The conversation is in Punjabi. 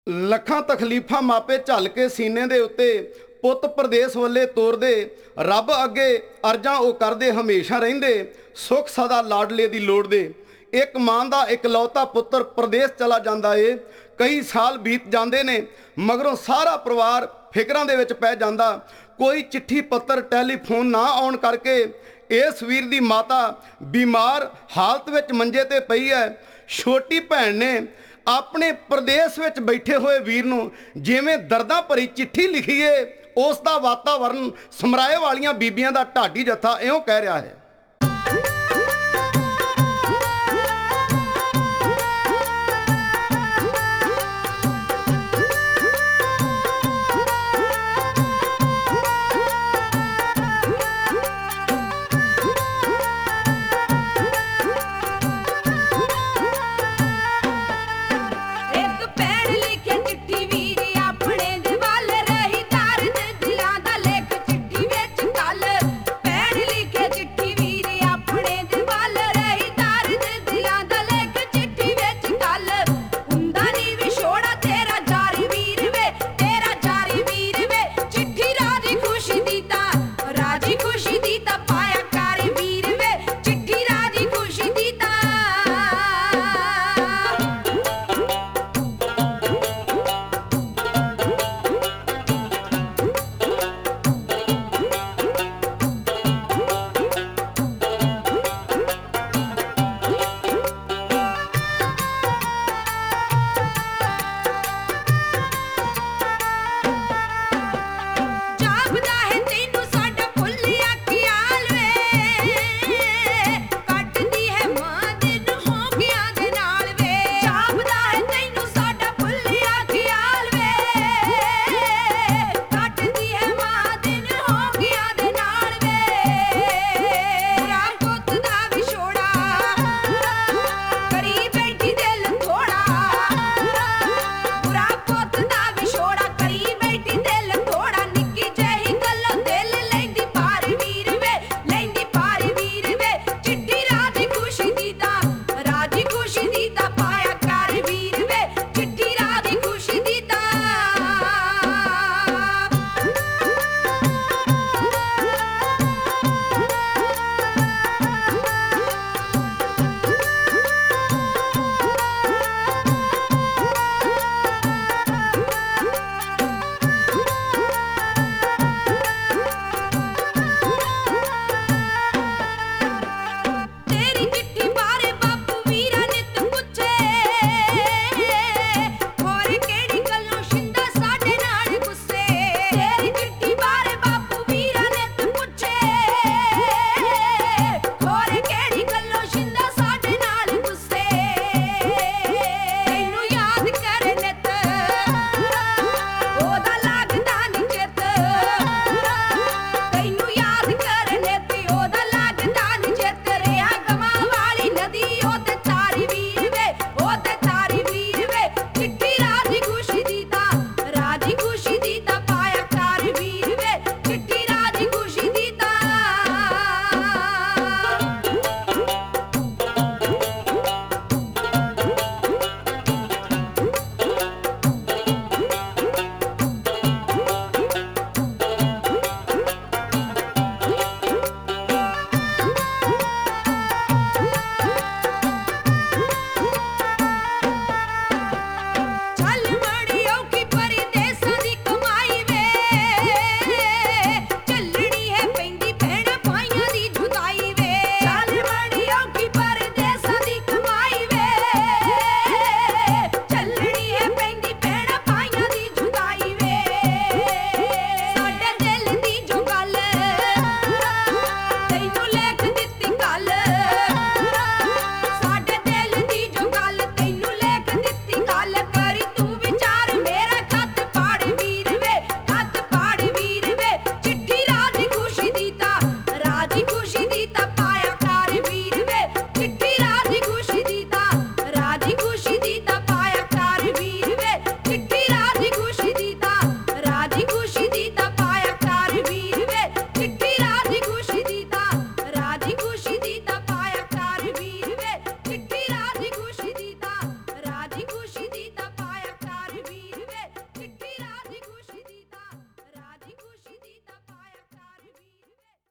ਲੱਖਾਂ ਤਕਲੀਫਾਂ ਮਾਪੇ ਝੱਲ ਕੇ ਸੀਨੇ ਦੇ ਉੱਤੇ ਪੁੱਤ ਪ੍ਰਦੇਸ ਵੱਲੇ ਤੋਰਦੇ, ਰੱਬ ਅੱਗੇ ਅਰਜ਼ਾਂ ਉਹ ਕਰਦੇ ਹਮੇਸ਼ਾ ਰਹਿੰਦੇ, ਸੁੱਖ ਸਦਾ ਲਾਡਲੇ ਦੀ ਲੋੜਦੇ। ਇੱਕ ਮਾਂ ਦਾ ਇਕਲੌਤਾ ਪੁੱਤਰ ਪ੍ਰਦੇਸ ਚਲਾ ਜਾਂਦਾ ਏ। ਕਈ ਸਾਲ ਬੀਤ ਜਾਂਦੇ ਨੇ, ਮਗਰੋਂ ਸਾਰਾ ਪਰਿਵਾਰ ਫਿਕਰਾਂ ਦੇ ਵਿੱਚ ਪੈ ਜਾਂਦਾ। ਕੋਈ ਚਿੱਠੀ ਪੱਤਰ ਟੈਲੀਫੋਨ ਨਾ ਆਉਣ ਕਰਕੇ ਇਸ ਵੀਰ ਦੀ ਮਾਤਾ ਬਿਮਾਰ ਹਾਲਤ ਵਿੱਚ ਮੰਜੇ ਤੇ ਪਈ ਹੈ। ਛੋਟੀ ਭੈਣ ਨੇ ਆਪਣੇ ਪ੍ਰਦੇਸ ਵਿੱਚ ਬੈਠੇ ਹੋਏ ਵੀਰ ਨੂੰ ਜਿਵੇਂ ਦਰਦਾਂ ਭਰੀ ਚਿੱਠੀ ਲਿਖੀ ਏ, ਉਸ ਦਾ ਵਾਤਾਵਰਨ ਸਮਰਾਏ ਵਾਲੀਆਂ ਬੀਬੀਆਂ ਦਾ ਢਾਡੀ ਜੱਥਾ ਇਉਂ ਕਹਿ ਰਿਹਾ ਹੈ।